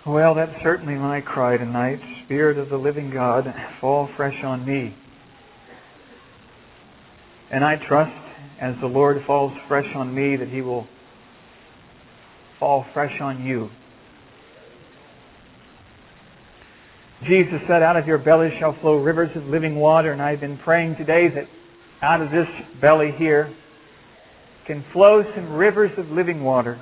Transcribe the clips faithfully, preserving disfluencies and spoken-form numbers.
Well, that's certainly my cry tonight. Spirit of the living God, fall fresh on me. And I trust, as the Lord falls fresh on me, that He will fall fresh on you. Jesus said, out of your belly shall flow rivers of living water. And I've been praying today that out of this belly here can flow some rivers of living water.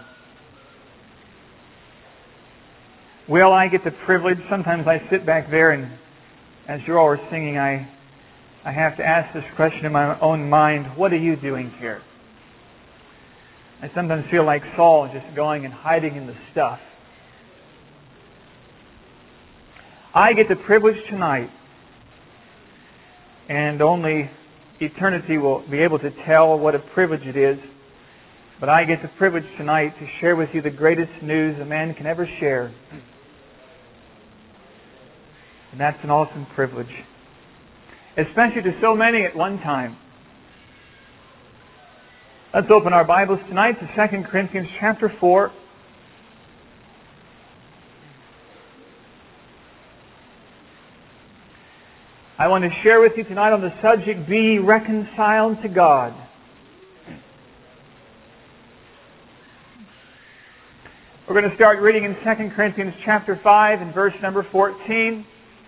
Well, I get the privilege. Sometimes I sit back there and as you all are singing, I, I have to ask this question in my own mind, what are you doing here? I sometimes feel like Saul, just going and hiding in the stuff. I get the privilege tonight, and only eternity will be able to tell what a privilege it is, but I get the privilege tonight to share with you the greatest news a man can ever share. And that's an awesome privilege, especially to so many at one time. Let's open our Bibles tonight to Second Corinthians chapter four. I want to share with you tonight on the subject, be reconciled to God. We're going to start reading in Second Corinthians chapter five and verse number fourteen.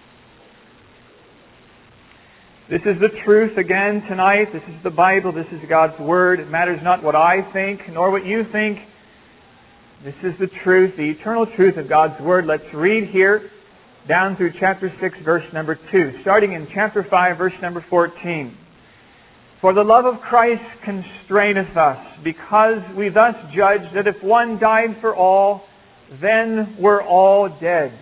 This is the truth again tonight. This is the Bible. This is God's Word. It matters not what I think, nor what you think. This is the truth, the eternal truth of God's Word. Let's read here down through chapter six, verse number two. Starting in chapter five, verse number fourteen. For the love of Christ constraineth us, because we thus judge that if one died for all, then we're all dead.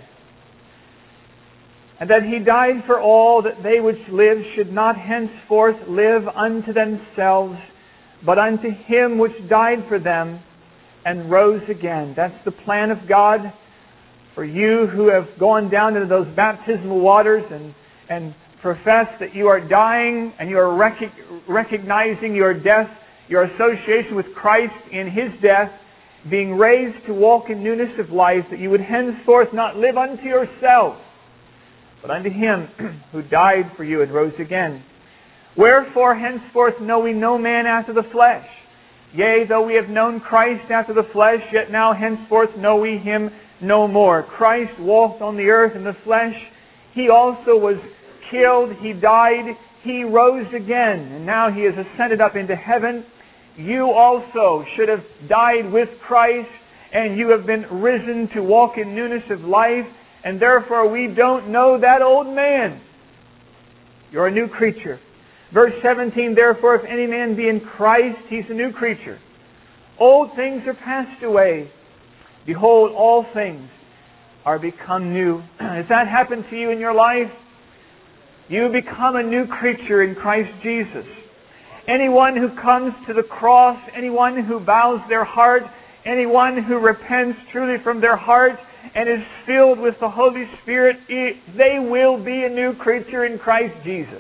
And that He died for all, that they which live should not henceforth live unto themselves, but unto Him which died for them and rose again. That's the plan of God for you who have gone down into those baptismal waters and, and profess that you are dying and you are rec- recognizing your death, your association with Christ in His death, being raised to walk in newness of life, that you would henceforth not live unto yourself, but unto Him who died for you and rose again. Wherefore henceforth know we no man after the flesh. Yea, though we have known Christ after the flesh, yet now henceforth know we Him no more. Christ walked on the earth in the flesh. He also was killed. He died. He rose again. And now He has ascended up into heaven. You also should have died with Christ, and you have been risen to walk in newness of life. And therefore we don't know that old man. You're a new creature. Verse seventeen, therefore if any man be in Christ, he's a new creature. Old things are passed away. Behold, all things are become new. Has that happened to you in your life? You become a new creature in Christ Jesus. Anyone who comes to the cross, anyone who bows their heart, anyone who repents truly from their heart and is filled with the Holy Spirit, they will be a new creature in Christ Jesus.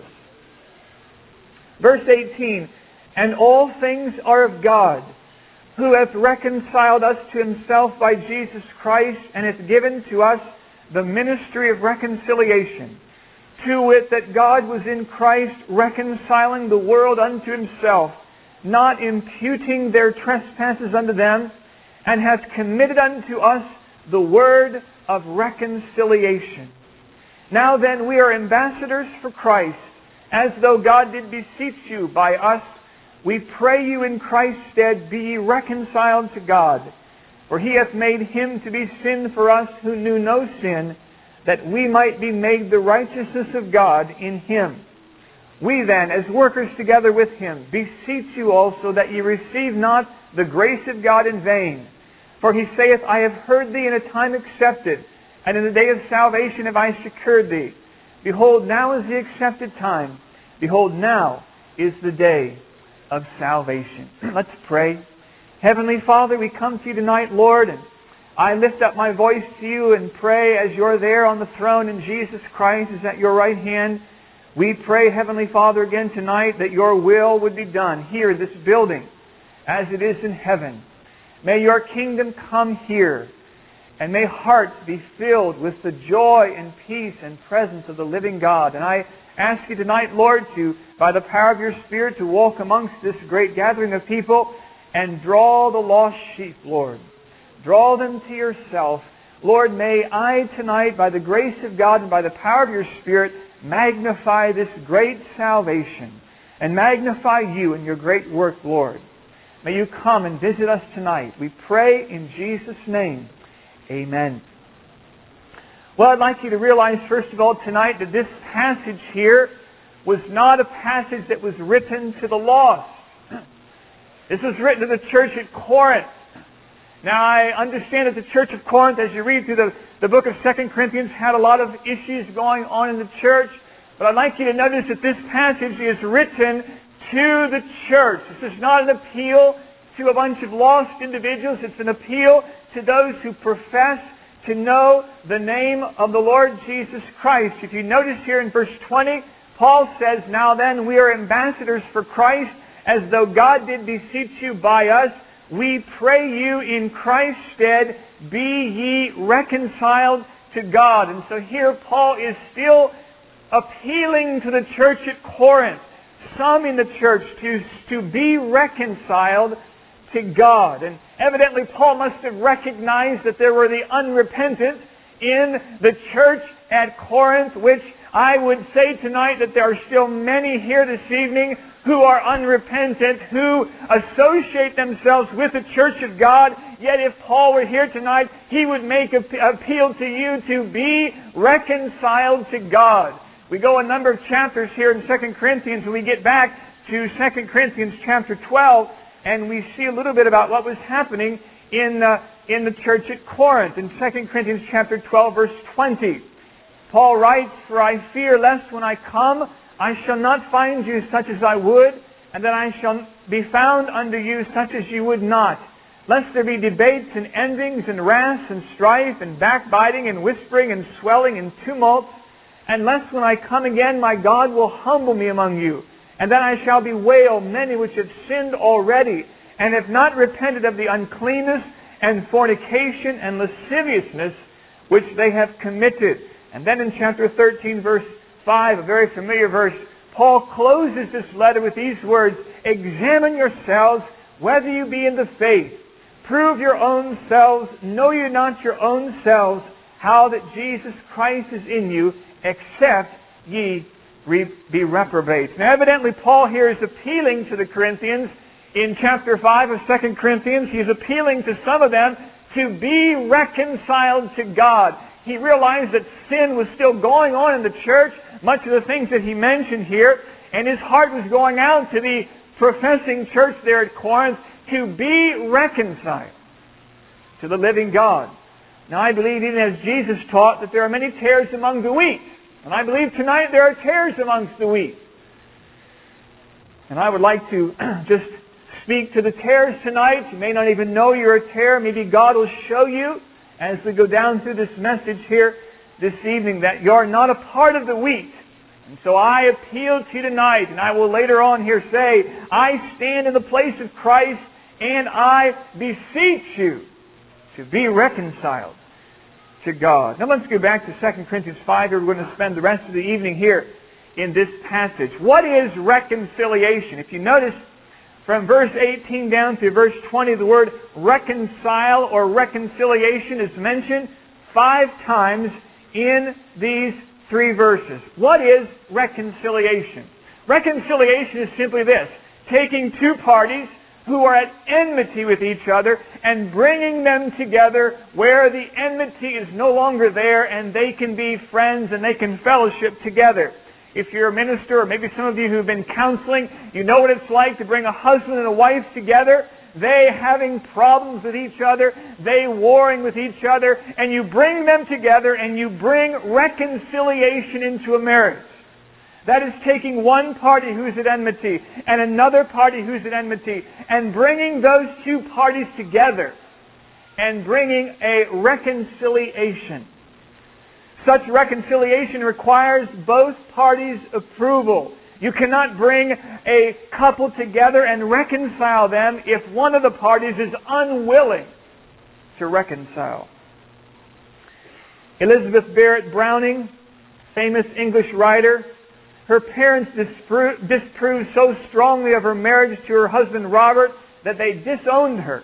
Verse eighteen, and all things are of God, who hath reconciled us to Himself by Jesus Christ, and hath given to us the ministry of reconciliation, to wit, that God was in Christ reconciling the world unto Himself, not imputing their trespasses unto them, and hath committed unto us the word of reconciliation. Now then, we are ambassadors for Christ, as though God did beseech you by us. We pray you in Christ's stead, be ye reconciled to God. For He hath made Him to be sin for us who knew no sin, that we might be made the righteousness of God in Him. We then, as workers together with Him, beseech you also that ye receive not the grace of God in vain. For He saith, I have heard thee in a time accepted, and in the day of salvation have I secured thee. Behold, now is the accepted time. Behold, now is the day of salvation. Let's pray. Heavenly Father, we come to you tonight, Lord, and I lift up my voice to you and pray as you're there on the throne and Jesus Christ is at your right hand. We pray, Heavenly Father, again tonight that your will would be done here in this building as it is in heaven. May your kingdom come here. And may hearts be filled with the joy and peace and presence of the living God. And I ask you tonight, Lord, to, by the power of your Spirit, to walk amongst this great gathering of people and draw the lost sheep, Lord. Draw them to yourself. Lord, may I tonight, by the grace of God and by the power of your Spirit, magnify this great salvation and magnify you and your great work, Lord. May you come and visit us tonight. We pray in Jesus' name. Amen. Well, I'd like you to realize, first of all, tonight that this passage here was not a passage that was written to the lost. This was written to the church at Corinth. Now, I understand that the church of Corinth, as you read through the, the book of Second Corinthians, had a lot of issues going on in the church. But I'd like you to notice that this passage is written to the church. This is not an appeal to a bunch of lost individuals. It's an appeal to those who profess to know the name of the Lord Jesus Christ. If you notice here in verse twenty, Paul says, "Now then, we are ambassadors for Christ, as though God did beseech you by us. We pray you in Christ's stead, be ye reconciled to God." And so here Paul is still appealing to the church at Corinth, some in the church, to, to be reconciled to God. And evidently Paul must have recognized that there were the unrepentant in the church at Corinth, which I would say tonight that there are still many here this evening who are unrepentant, who associate themselves with the church of God. Yet if Paul were here tonight, he would make an appeal to you to be reconciled to God. We go a number of chapters here in Second Corinthians, and we get back to Second Corinthians chapter twelve, and we see a little bit about what was happening in, uh, in the church at Corinth. In Second Corinthians chapter twelve, verse twenty, Paul writes, "For I fear lest when I come, I shall not find you such as I would, and that I shall be found unto you such as you would not. Lest there be debates and envyings and wraths and strife and backbiting and whispering and swelling and tumults, and lest when I come again my God will humble me among you, and then I shall bewail many which have sinned already, and have not repented of the uncleanness and fornication and lasciviousness which they have committed." And then in chapter thirteen, verse five, a very familiar verse, Paul closes this letter with these words, "Examine yourselves whether you be in the faith. Prove your own selves. Know you not your own selves how that Jesus Christ is in you, except ye re- be reprobates." Now evidently Paul here is appealing to the Corinthians. In chapter five of Second Corinthians, he is appealing to some of them to be reconciled to God. He realized that sin was still going on in the church, much of the things that he mentioned here, and his heart was going out to the professing church there at Corinth to be reconciled to the living God. Now I believe, even as Jesus taught, that there are many tares among the wheat. And I believe tonight there are tares amongst the wheat. And I would like to just speak to the tares tonight. You may not even know you're a tare. Maybe God will show you as we go down through this message here this evening that you're not a part of the wheat. And so I appeal to you tonight, and I will later on here say, I stand in the place of Christ, and I beseech you to be reconciled to God. Now let's go back to Second Corinthians five. We're going to spend the rest of the evening here in this passage. What is reconciliation? If you notice, from verse eighteen down to verse twenty, the word reconcile or reconciliation is mentioned five times in these three verses. What is reconciliation? Reconciliation is simply this: taking two parties who are at enmity with each other and bringing them together where the enmity is no longer there, and they can be friends and they can fellowship together. If you're a minister, or maybe some of you who've been counseling, you know what it's like to bring a husband and a wife together, they having problems with each other, they warring with each other, and you bring them together and you bring reconciliation into a marriage. That is taking one party who's at enmity and another party who's at enmity and bringing those two parties together and bringing a reconciliation. Such reconciliation requires both parties' approval. You cannot bring a couple together and reconcile them if one of the parties is unwilling to reconcile. Elizabeth Barrett Browning, famous English writer, her parents dispro- disproved so strongly of her marriage to her husband Robert that they disowned her.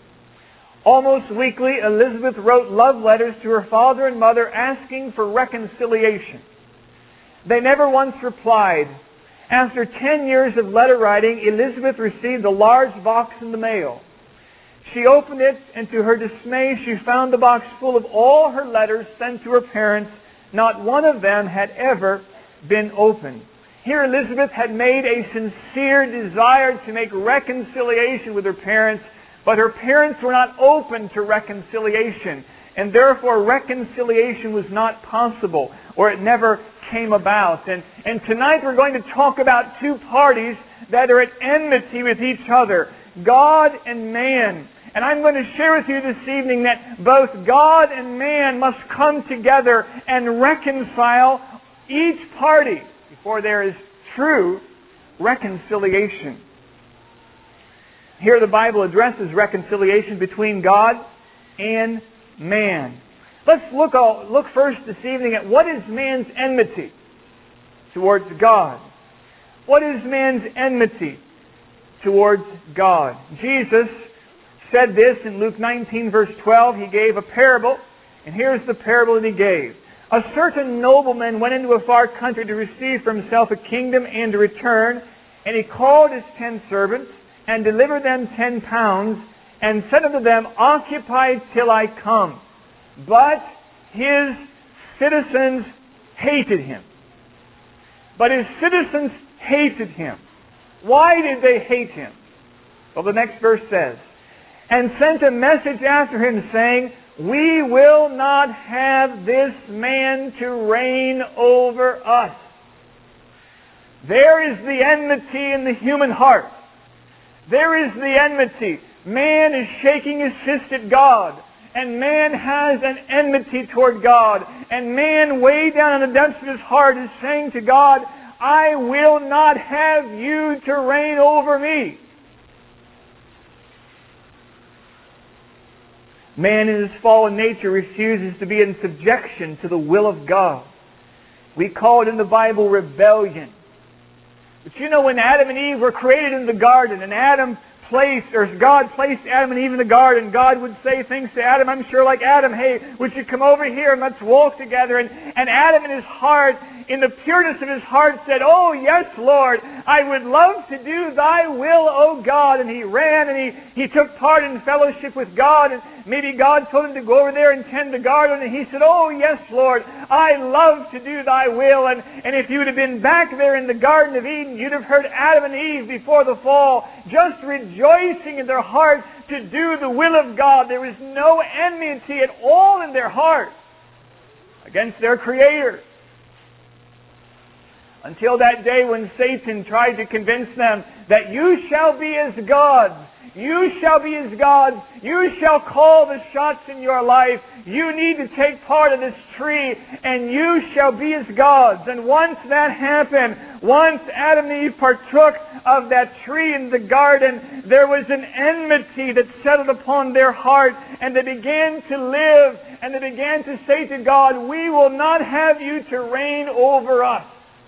Almost weekly, Elizabeth wrote love letters to her father and mother asking for reconciliation. They never once replied. After ten years of letter writing, Elizabeth received a large box in the mail. She opened it, and to her dismay, she found the box full of all her letters sent to her parents. Not one of them had ever been opened. Here Elizabeth had made a sincere desire to make reconciliation with her parents, but her parents were not open to reconciliation, and therefore reconciliation was not possible, or it never came about. And, and tonight we're going to talk about two parties that are at enmity with each other, God and man. And I'm going to share with you this evening that both God and man must come together and reconcile each party before there is true reconciliation. Here the Bible addresses reconciliation between God and man. Let's look, look first this evening at what is man's enmity towards God. What is man's enmity towards God? Jesus said this in Luke nineteen verse twelve. He gave a parable, and here's the parable that He gave. A certain nobleman went into a far country to receive for himself a kingdom and to return, and he called his ten servants and delivered them ten pounds, and said unto them, Occupy till I come. But his citizens hated him. But his citizens hated him. Why did they hate him? Well, the next verse says, and sent a message after him, saying, We will not have this man to reign over us. There is the enmity in the human heart. There is the enmity. Man is shaking his fist at God, and man has an enmity toward God. And man, way down in the depths of his heart, is saying to God, I will not have you to reign over me. Man in his fallen nature refuses to be in subjection to the will of God. We call it in the Bible rebellion. But you know, when Adam and Eve were created in the garden, and Adam placed, or God placed Adam and Eve in the garden, God would say things to Adam, I'm sure like, Adam, hey, would you come over here and let's walk together? And, and Adam in his heart, in the pureness of his heart, said, Oh, yes, Lord, I would love to do Thy will, O God. And he ran and he, he took part in fellowship with God, and maybe God told him to go over there and tend the garden, and he said, Oh, yes, Lord, I love to do Thy will. And, and if you would have been back there in the Garden of Eden, you'd have heard Adam and Eve before the fall just rejoicing in their heart to do the will of God. There was no enmity at all in their heart against their Creator. Until that day when Satan tried to convince them that you shall be as gods. You shall be as gods. You shall call the shots in your life. You need to take part of this tree, and you shall be as gods. And once that happened, once Adam and Eve partook of that tree in the garden, there was an enmity that settled upon their heart, and they began to live, and they began to say to God, We will not have you to reign over us.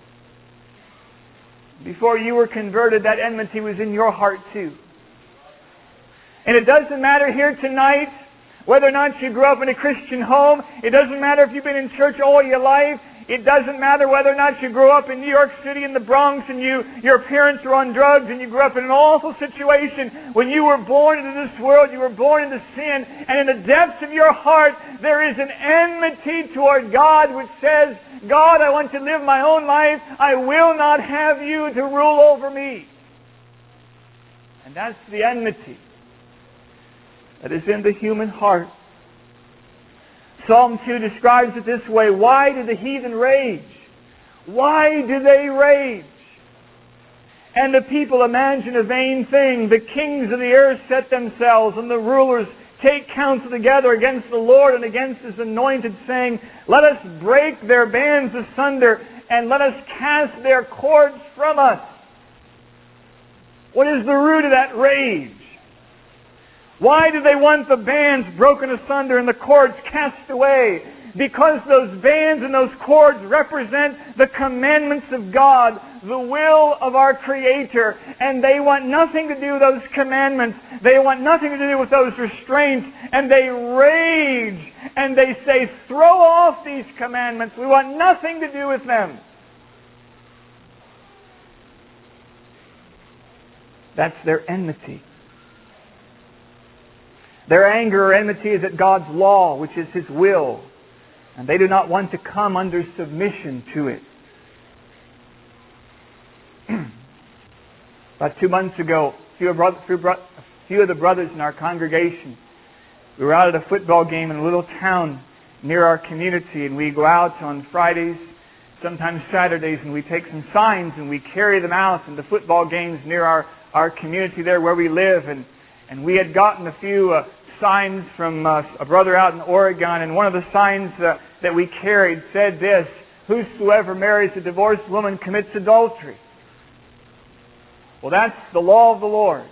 Before you were converted, that enmity was in your heart too. And it doesn't matter here tonight whether or not you grew up in a Christian home. It doesn't matter if you've been in church all your life. It doesn't matter whether or not you grew up in New York City in the Bronx and you, your parents were on drugs and you grew up in an awful situation. When you were born into this world, you were born into sin. And in the depths of your heart, there is an enmity toward God which says, God, I want to live my own life. I will not have you to rule over me. And that's the enmity that is in the human heart. Psalm two describes it this way. Why do the heathen rage? Why do they rage? And the people imagine a vain thing. The kings of the earth set themselves, and the rulers take counsel together against the Lord and against His anointed, saying, Let us break their bands asunder, and let us cast their cords from us. What is the root of that rage? Why do they want the bands broken asunder and the cords cast away? because those bands and those cords represent the commandments of God, the will of our Creator, and they want nothing to do with those commandments. They want nothing to do with those restraints, and they rage, and they say, throw off these commandments. We want nothing to do with them. That's their enmity. Their anger or enmity is at God's law, which is His will, and they do not want to come under submission to it. About two months ago, a few, of bro- a few of the brothers in our congregation, we were out at a football game in a little town near our community, and we go out on Fridays, sometimes Saturdays, and we take some signs and we carry them out in the football games near our, our community there where we live. And, and we had gotten a few uh, signs from uh, a brother out in Oregon, and one of the signs uh, that we carried said this: whosoever marries a divorced woman commits adultery. Well, that's the law of the Lord.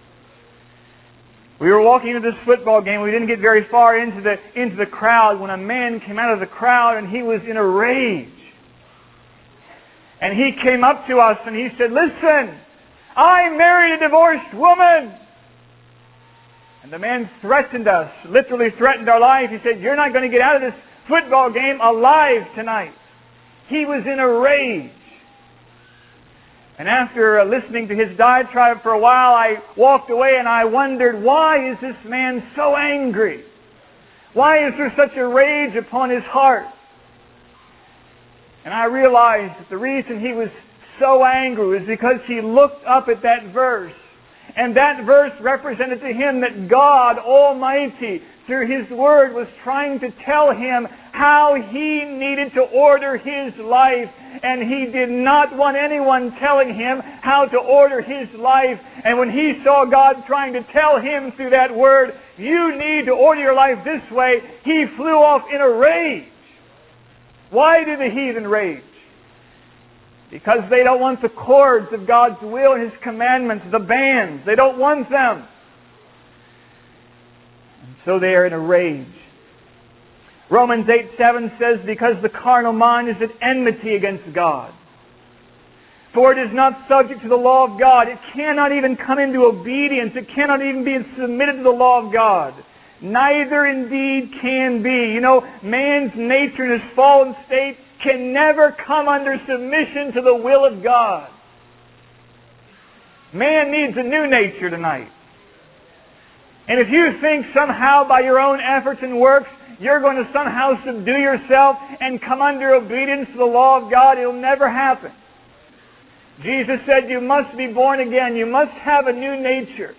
We were walking into this football game. We didn't get very far into the, into the crowd when a man came out of the crowd, and he was in a rage. And he came up to us and he said, listen, I married a divorced woman. And the man threatened us, literally threatened our life. He said, you're not going to get out of this football game alive tonight. He was in a rage. And after listening to his diatribe for a while, I walked away and I wondered, why is this man so angry? Why is there such a rage upon his heart? And I realized that the reason he was so angry was because he looked up at that verse. And that verse represented to him that God Almighty, through His Word, was trying to tell him how he needed to order his life. And he did not want anyone telling him how to order his life. And when he saw God trying to tell him through that Word, you need to order your life this way, he flew off in a rage. Why do the heathen rage? Because they don't want the cords of God's will and His commandments, the bands. They don't want them. And so they are in a rage. Romans eight seven says, because the carnal mind is at enmity against God. For it is not subject to the law of God. It cannot even come into obedience. It cannot even be submitted to the law of God. Neither indeed can be. You know, man's nature in his fallen state can never come under submission to the will of God. Man needs a new nature tonight. And if you think somehow by your own efforts and works you're going to somehow subdue yourself and come under obedience to the law of God, it'll never happen. Jesus said you must be born again. You must have a new nature.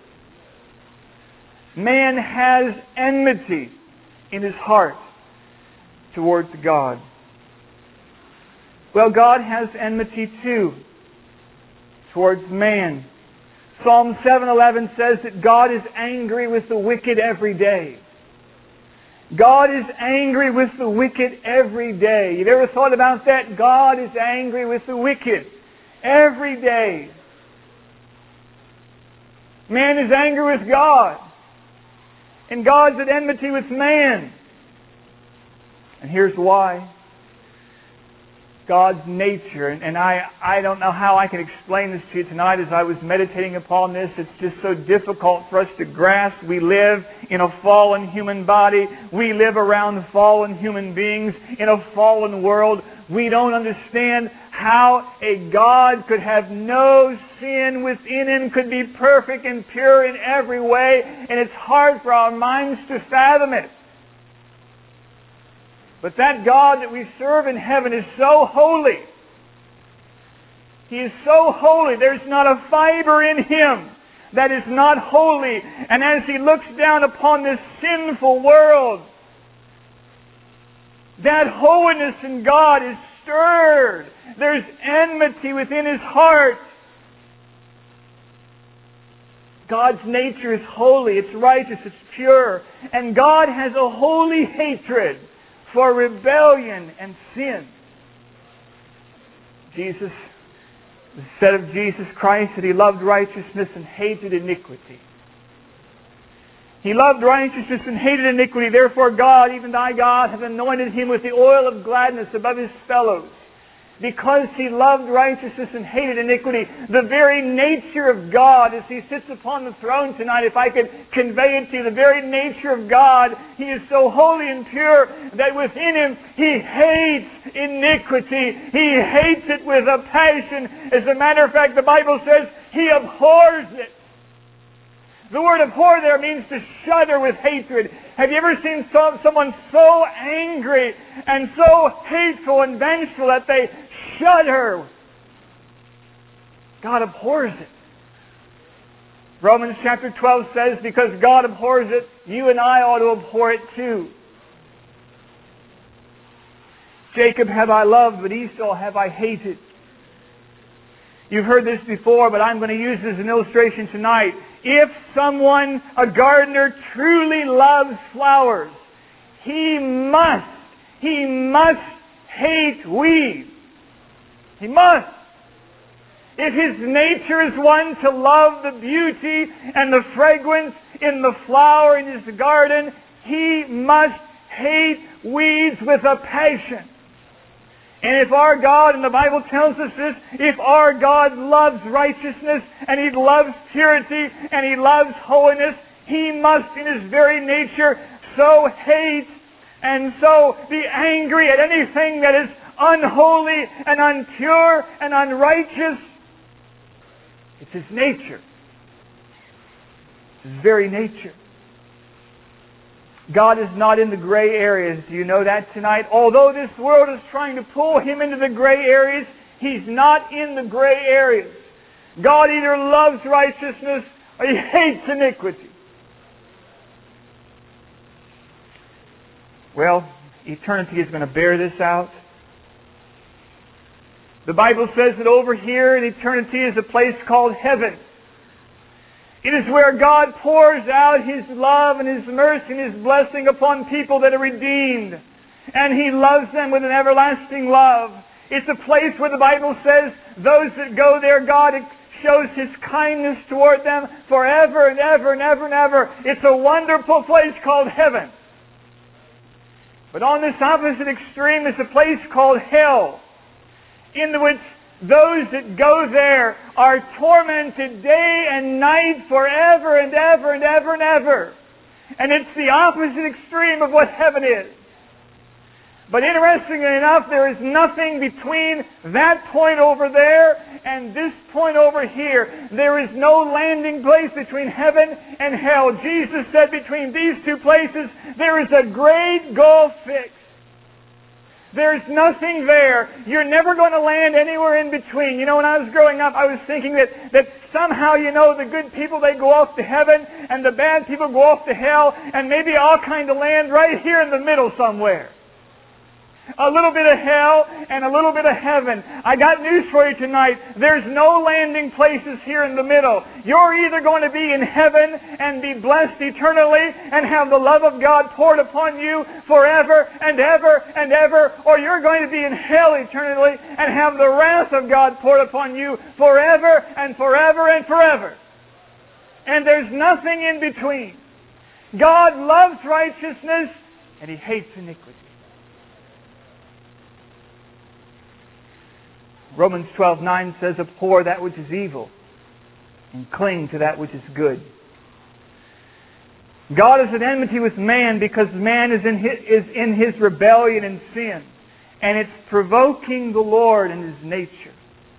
Man has enmity in his heart towards God. Well, God has enmity too towards man. Psalm seven eleven says that God is angry with the wicked every day. God is angry with the wicked every day. You've ever thought about that? God is angry with the wicked every day. Man is angry with God. And God's at enmity with man. And here's why. God's nature, and, and I, I don't know how I can explain this to you tonight as I was meditating upon this. It's just so difficult for us to grasp. We live in a fallen human body. We live around fallen human beings in a fallen world. We don't understand how a God could have no sin within Him, could be perfect and pure in every way, and it's hard for our minds to fathom it. But that God that we serve in heaven is so holy. He is so holy. There's not a fiber in Him that is not holy. And as He looks down upon this sinful world, that holiness in God is stirred. There's enmity within His heart. God's nature is holy. It's righteous. It's pure. And God has a holy hatred for rebellion and sin. Jesus said of Jesus Christ that He loved righteousness and hated iniquity. He loved righteousness and hated iniquity. Therefore God, even thy God, hath anointed him with the oil of gladness above his fellows. Because he loved righteousness and hated iniquity, the very nature of God as he sits upon the throne tonight, if I could convey it to you, the very nature of God, he is so holy and pure that within him he hates iniquity. He hates it with a passion. As a matter of fact, the Bible says he abhors it. The word abhor there means to shudder with hatred. Have you ever seen some, someone so angry and so hateful and vengeful that they shudder? God abhors it. Romans chapter twelve says, because God abhors it, you and I ought to abhor it too. Jacob have I loved, but Esau have I hated. You've heard this before, but I'm going to use this as an illustration tonight. If someone, a gardener, truly loves flowers, he must, he must hate weeds. He must. If his nature is one to love the beauty and the fragrance in the flower in his garden, he must hate weeds with a passion. And if our God, and the Bible tells us this, if our God loves righteousness, and He loves purity, and He loves holiness, He must in His very nature so hate and so be angry at anything that is unholy and unpure and unrighteous. It's His nature. It's His very nature. God is not in the gray areas. Do you know that tonight? Although this world is trying to pull Him into the gray areas, He's not in the gray areas. God either loves righteousness or He hates iniquity. Well, eternity is going to bear this out. The Bible says that over here in eternity is a place called heaven. It is where God pours out His love and His mercy and His blessing upon people that are redeemed. And He loves them with an everlasting love. It's a place where the Bible says those that go there, God shows His kindness toward them forever and ever and ever and ever. It's a wonderful place called heaven. But on this opposite extreme is a place called hell, in which those that go there are tormented day and night forever and ever and ever and ever. And it's the opposite extreme of what heaven is. But interestingly enough, there is nothing between that point over there and this point over here. There is no landing place between heaven and hell. Jesus said between these two places, there is a great gulf fixed. There's nothing there. You're never going to land anywhere in between. You know, when I was growing up, I was thinking that, that somehow, you know, the good people, they go off to heaven, and the bad people go off to hell, and maybe I'll kind of land right here in the middle somewhere. A little bit of hell and a little bit of heaven. I got news for you tonight. There's no landing places here in the middle. You're either going to be in heaven and be blessed eternally and have the love of God poured upon you forever and ever and ever, or you're going to be in hell eternally and have the wrath of God poured upon you forever and forever and forever. And there's nothing in between. God loves righteousness and He hates iniquity. Romans twelve nine says, abhor that which is evil and cling to that which is good. God is at enmity with man because man is in his, is in his rebellion and sin. And it's provoking the Lord in His nature.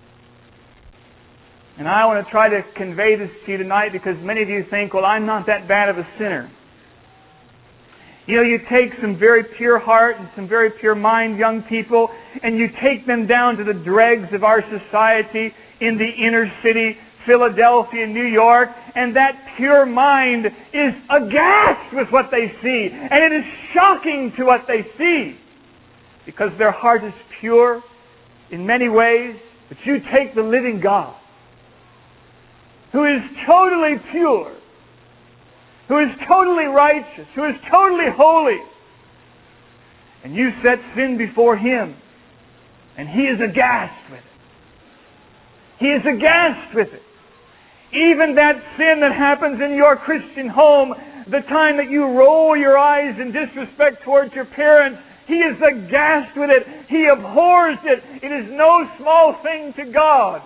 And I want to try to convey this to you tonight because many of you think, well, I'm not that bad of a sinner. You know, you take some very pure heart and some very pure mind young people, and you take them down to the dregs of our society in the inner city, Philadelphia, New York, and that pure mind is aghast with what they see. And it is shocking to what they see, because their heart is pure in many ways. But you take the living God, who is totally pure, who is totally righteous, who is totally holy, and you set sin before Him, and He is aghast with it. He is aghast with it. Even that sin that happens in your Christian home, The time that you roll your eyes in disrespect towards your parents, He is aghast with it. He abhors it. It is no small thing to God.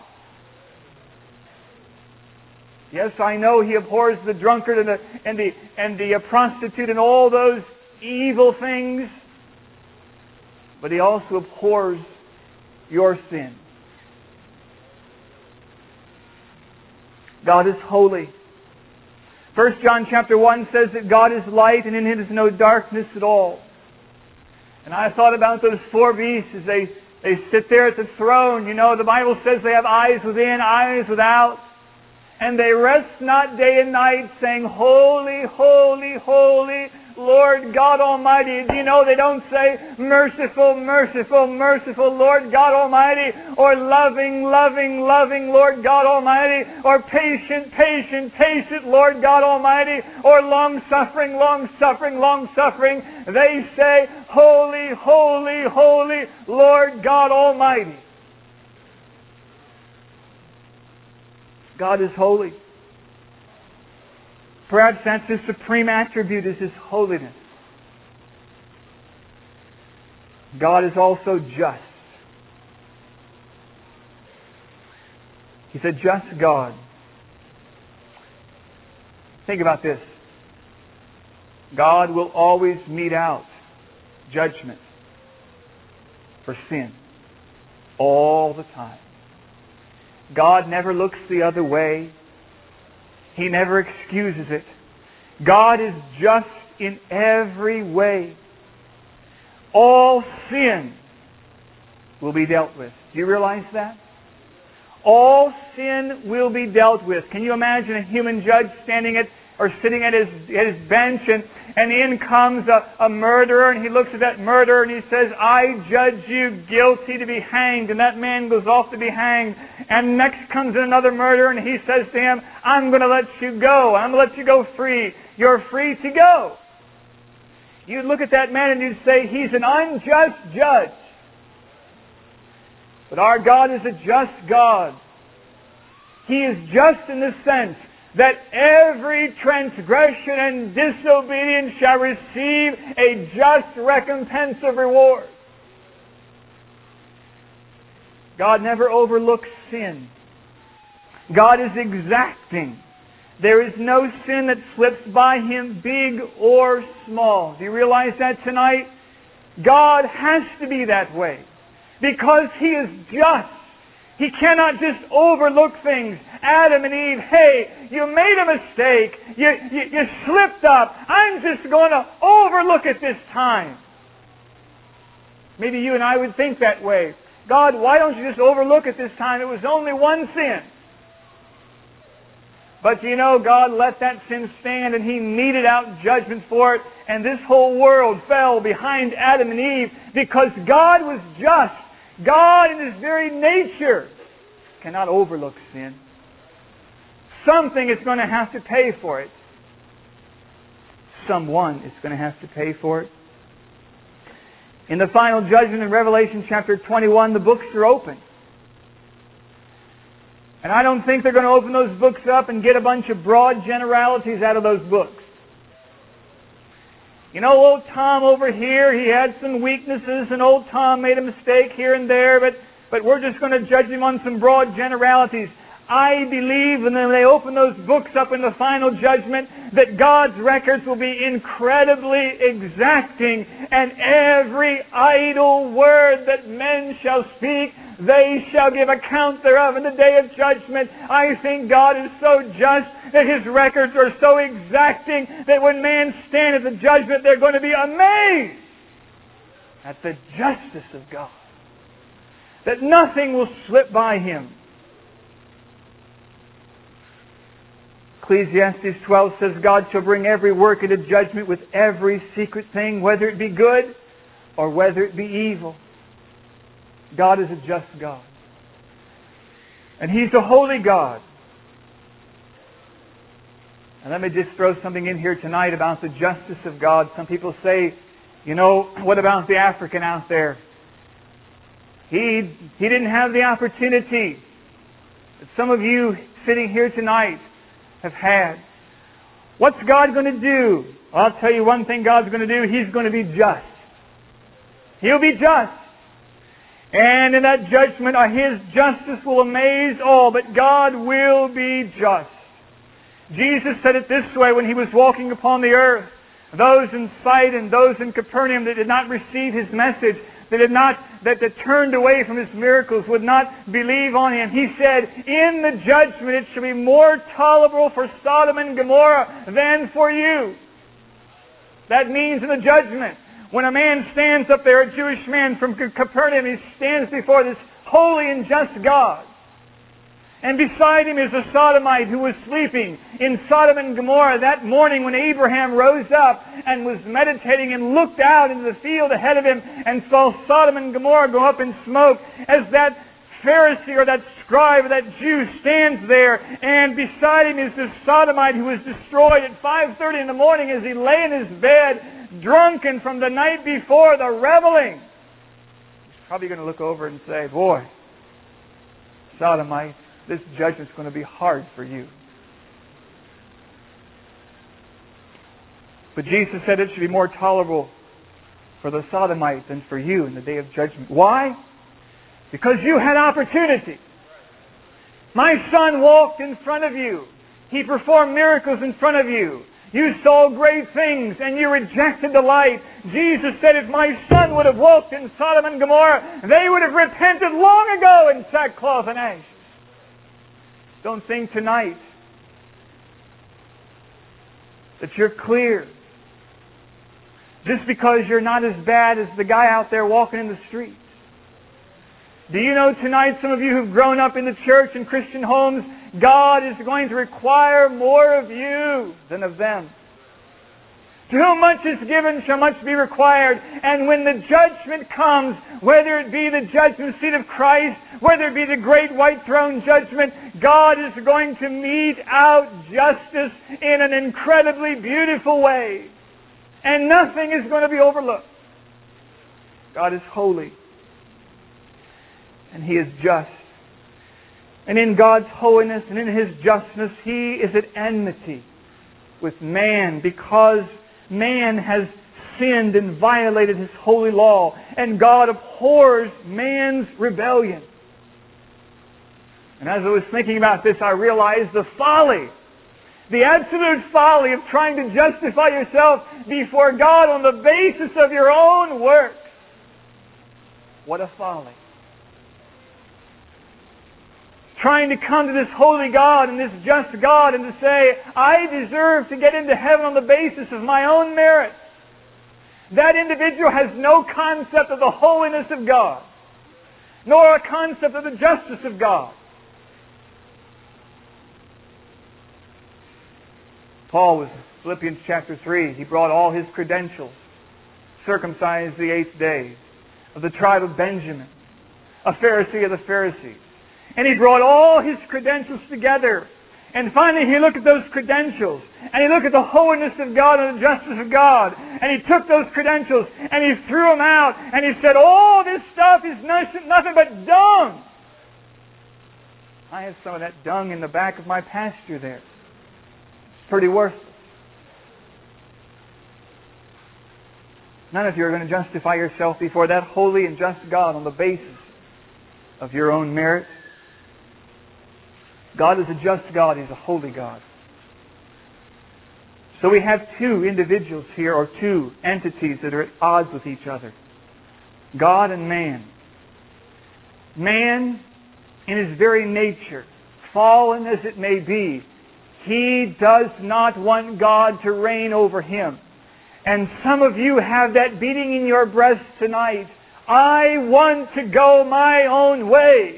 Yes, I know He abhors the drunkard and the, and the, and the prostitute and all those evil things. But He also abhors your sin. God is holy. First John chapter one says that God is light and in Him is no darkness at all. And I thought about those four beasts as they, they sit there at the throne. You know, the Bible says they have eyes within, eyes without. And they rest not day and night, saying, Holy, holy, holy, Lord God Almighty. Do you know they don't say, Merciful, merciful, merciful, Lord God Almighty, or loving, loving, loving, Lord God Almighty, or patient, patient, patient, Lord God Almighty, or long-suffering, long-suffering, long-suffering. They say, Holy, holy, holy, Lord God Almighty. God is holy. Perhaps that's His supreme attribute, is His holiness. God is also just. He's a just God. Think about this. God will always mete out judgment for sin. All the time. God never looks the other way. He never excuses it. God is just in every way. All sin will be dealt with. Do you realize that? All sin will be dealt with. Can you imagine a human judge standing at or sitting at his, at his bench, and, and in comes a, a murderer, and he looks at that murderer and he says, I judge you guilty to be hanged. And that man goes off to be hanged. And next comes another murderer, and he says to him, I'm going to let you go. I'm going to let you go free. You're free to go. You'd look at that man and you'd say, he's an unjust judge. But our God is a just God. He is just in the sense that every transgression and disobedience shall receive a just recompense of reward. God never overlooks sin. God is exacting. There is no sin that slips by Him, big or small. Do you realize that tonight? God has to be that way because He is just. He cannot just overlook things. Adam and Eve, hey, you made a mistake. You, you, you slipped up. I'm just going to overlook it this time. Maybe you and I would think that way. God, why don't you just overlook it this time? It was only one sin. But you know, God let that sin stand and He meted out judgment for it. And this whole world fell behind Adam and Eve because God was just. God in His very nature cannot overlook sin. Something is going to have to pay for it. Someone is going to have to pay for it. In the final judgment in Revelation chapter twenty-one, the books are open. And I don't think they're going to open those books up and get a bunch of broad generalities out of those books. You know, old Tom over here, he had some weaknesses, and old Tom made a mistake here and there, but, but we're just going to judge him on some broad generalities. I believe when they open those books up in the final judgment that God's records will be incredibly exacting, and every idle word that men shall speak, they shall give account thereof in the day of judgment. I think God is so just that His records are so exacting that when men stand at the judgment, they're going to be amazed at the justice of God. That nothing will slip by Him. Ecclesiastes twelve says, God shall bring every work into judgment with every secret thing, whether it be good or whether it be evil. God is a just God. And He's a holy God. And let me just throw something in here tonight about the justice of God. Some people say, you know, what about the African out there? He, he didn't have the opportunity that some of you sitting here tonight have had. What's God going to do? Well, I'll tell you one thing God's going to do. He's going to be just. He'll be just. And in that judgment, His justice will amaze all, but God will be just. Jesus said it this way when He was walking upon the earth. Those in sight and those in Capernaum that did not receive His message, that did not, that, that turned away from His miracles, would not believe on Him. He said, in the judgment it shall be more tolerable for Sodom and Gomorrah than for you. That means in the judgment, when a man stands up there, a Jewish man from Capernaum, he stands before this holy and just God. And beside him is a sodomite who was sleeping in Sodom and Gomorrah that morning when Abraham rose up and was meditating and looked out into the field ahead of him and saw Sodom and Gomorrah go up in smoke. As that Pharisee or that scribe or that Jew stands there, and beside him is this sodomite who was destroyed at five thirty in the morning as he lay in his bed, drunken from the night before, the reveling. He's probably going to look over and say, boy, sodomite, this judgment's going to be hard for you. But Jesus said it should be more tolerable for the sodomite than for you in the day of judgment. Why? Because you had opportunity. My Son walked in front of you. He performed miracles in front of you. You saw great things and you rejected the light. Jesus said, if my Son would have walked in Sodom and Gomorrah, they would have repented long ago in sackcloth and ashes. Don't think tonight that you're clear just because you're not as bad as the guy out there walking in the streets. Do you know tonight, some of you who've grown up in the church and Christian homes, God is going to require more of you than of them. To whom much is given shall much be required. And when the judgment comes, whether it be the judgment seat of Christ, whether it be the great white throne judgment, God is going to mete out justice in an incredibly beautiful way. And nothing is going to be overlooked. God is holy. And He is just. And in God's holiness and in His justness, He is at enmity with man because man has sinned and violated His holy law. And God abhors man's rebellion. And as I was thinking about this, I realized the folly, the absolute folly of trying to justify yourself before God on the basis of your own works. What a folly. Trying to come to this holy God and this just God and to say, I deserve to get into heaven on the basis of my own merit. That individual has no concept of the holiness of God, nor a concept of the justice of God. Paul was in Philippians chapter three. He brought all his credentials. Circumcised the eighth day, of the tribe of Benjamin, a Pharisee of the Pharisees. And he brought all his credentials together. And finally he looked at those credentials. And he looked at the holiness of God and the justice of God. And he took those credentials and he threw them out. And he said, oh, this stuff is nothing but dung. I have some of that dung in the back of my pasture there. It's pretty worthless. None of you are going to justify yourself before that holy and just God on the basis of your own merit. God is a just God. He's a holy God. So we have two individuals here, or two entities that are at odds with each other. God and man. Man, in his very nature, fallen as it may be, he does not want God to reign over him. And some of you have that beating in your breast tonight. I want to go my own way.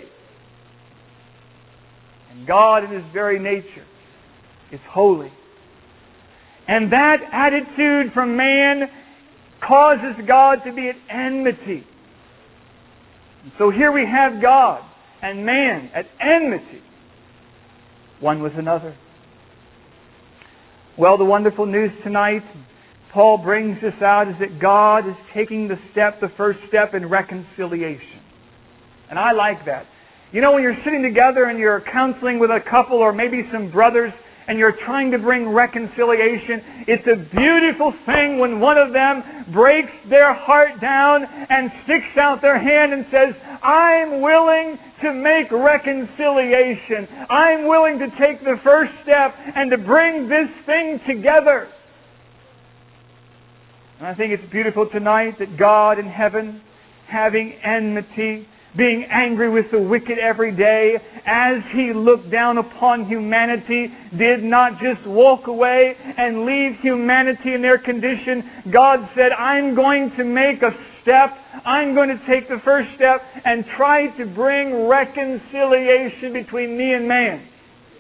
And God in His very nature is holy. And that attitude from man causes God to be at enmity. And so here we have God and man at enmity, one with another. Well, the wonderful news tonight, Paul brings this out, is that God is taking the step, the first step in reconciliation. And I like that. You know, when you're sitting together and you're counseling with a couple or maybe some brothers, and you're trying to bring reconciliation, it's a beautiful thing when one of them breaks their heart down and sticks out their hand and says, I'm willing to make reconciliation. I'm willing to take the first step and to bring this thing together. And I think it's beautiful tonight that God in heaven, having enmity, being angry with the wicked every day, as He looked down upon humanity, did not just walk away and leave humanity in their condition. God said, I'm going to make a step. I'm going to take the first step and try to bring reconciliation between me and man.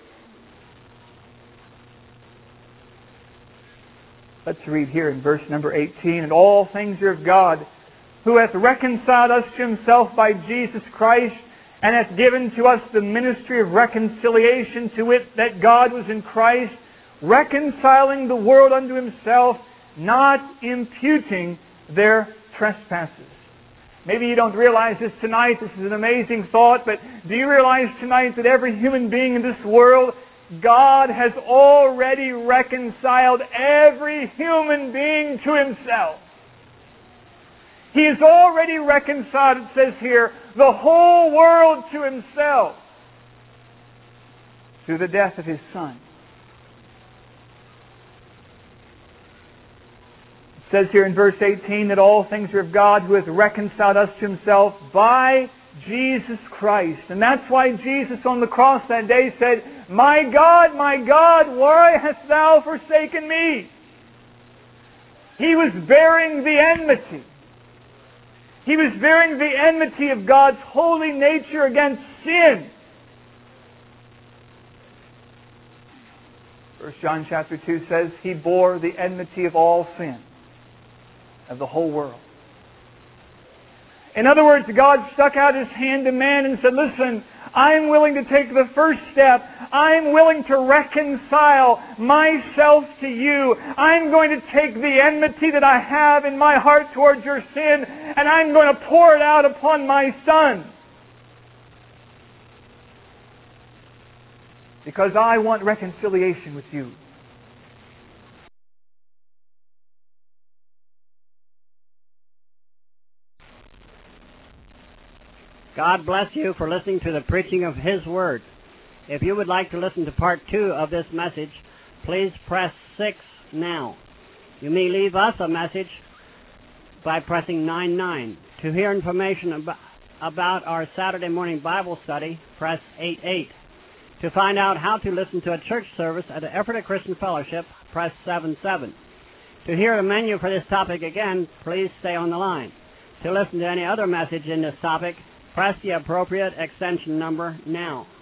Let's read here in verse number eighteen. And all things are of God, who hath reconciled us to Himself by Jesus Christ, and hath given to us the ministry of reconciliation, to wit, that God was in Christ, reconciling the world unto Himself, not imputing their trespasses. Maybe you don't realize this tonight. This is an amazing thought, but do you realize tonight that every human being in this world, God has already reconciled every human being to Himself? He has already reconciled, it says here, the whole world to Himself through the death of His Son. It says here in verse eighteen that all things are of God, who hath reconciled us to Himself by Jesus Christ. And that's why Jesus on the cross that day said, My God, my God, why hast Thou forsaken me? He was bearing the enmity. He was bearing the enmity of God's holy nature against sin. First John chapter two says, He bore the enmity of all sin, of the whole world. In other words, God stuck out His hand to man and said, listen, I'm willing to take the first step. I'm willing to reconcile myself to you. I'm going to take the enmity that I have in my heart towards your sin, and I'm going to pour it out upon my Son. Because I want reconciliation with you. God bless you for listening to the preaching of His Word. If you would like to listen to part two of this message, please press six now. You may leave us a message by pressing nine nine. To hear information about, about our Saturday morning Bible study, press eight eight. To find out how to listen to a church service at the Ephrata Christian Fellowship, press seven seven. To hear the menu for this topic again, please stay on the line. To listen to any other message in this topic, press the appropriate extension number now.